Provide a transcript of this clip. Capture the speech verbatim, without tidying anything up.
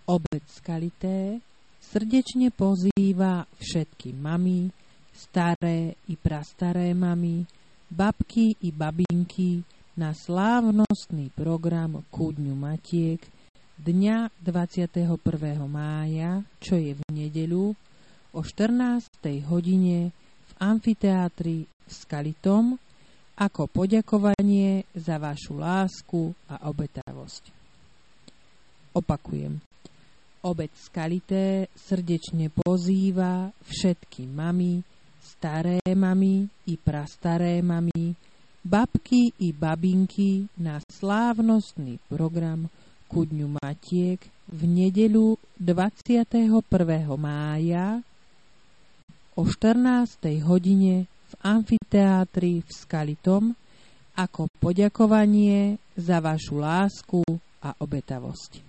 Obec Skalité srdečne pozýva všetky mamy, staré i prastaré mamy, babky i babinky na slávnostný program ku Dňu Matiek dňa dvadsiateho prvého mája, čo je v nedeľu, o štrnástej hodine v amfiteátri v Skalitom ako poďakovanie za vašu lásku a obetavosť. Opakujem. Obec Skalité srdečne pozýva všetky mamy, staré mamy i prastaré mamy, babky i babinky na slávnostný program ku Dňu Matiek v nedeľu dvadsiateho prvého mája o štrnástej hodine v amfiteátri v Skalitom ako poďakovanie za vašu lásku a obetavosť.